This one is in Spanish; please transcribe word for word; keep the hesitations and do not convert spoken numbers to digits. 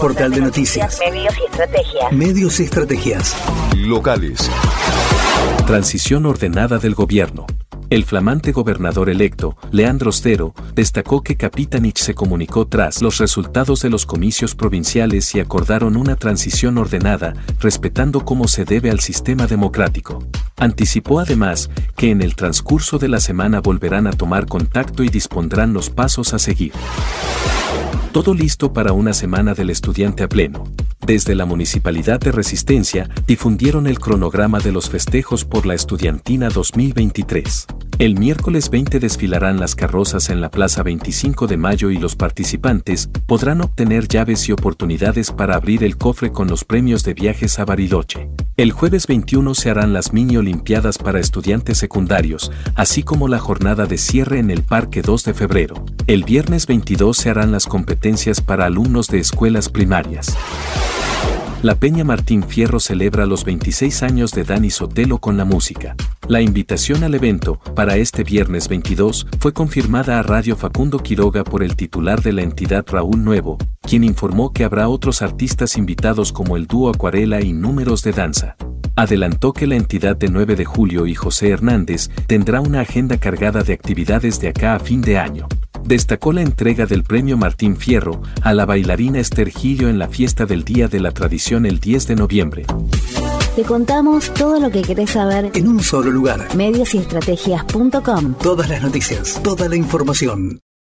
Portal de noticias. Medios y estrategias. Medios y estrategias. Locales. Transición ordenada del gobierno. El flamante gobernador electo, Leandro Stero, destacó que Kapitanich se comunicó tras los resultados de los comicios provinciales y acordaron una transición ordenada, respetando como se debe al sistema democrático. Anticipó además que en el transcurso de la semana volverán a tomar contacto y dispondrán los pasos a seguir. Todo listo para una semana del estudiante a pleno. Desde la Municipalidad de Resistencia difundieron el cronograma de los festejos por la Estudiantina dos mil veintitrés. El miércoles veinte desfilarán las carrozas en la Plaza veinticinco de Mayo y los participantes podrán obtener llaves y oportunidades para abrir el cofre con los premios de viajes a Bariloche. El jueves veintiuno se harán las mini olimpiadas para estudiantes secundarios, así como la jornada de cierre en el Parque dos de febrero. El viernes veintidós se harán las competencias para alumnos de escuelas primarias. La Peña Martín Fierro celebra los veintiséis años de Dani Sotelo con la música. La invitación al evento, para este viernes veintidós, fue confirmada a Radio Facundo Quiroga por el titular de la entidad Raúl Nuevo, quien informó que habrá otros artistas invitados como el dúo Acuarela y Números de Danza. Adelantó que la entidad de nueve de julio y José Hernández tendrá una agenda cargada de actividades de acá a fin de año. Destacó la entrega del premio Martín Fierro a la bailarina Esther Gillo en la fiesta del Día de la Tradición el diez de noviembre. Te contamos todo lo que querés saber En un solo lugar. medios y estrategias punto com. Todas las noticias, toda la información.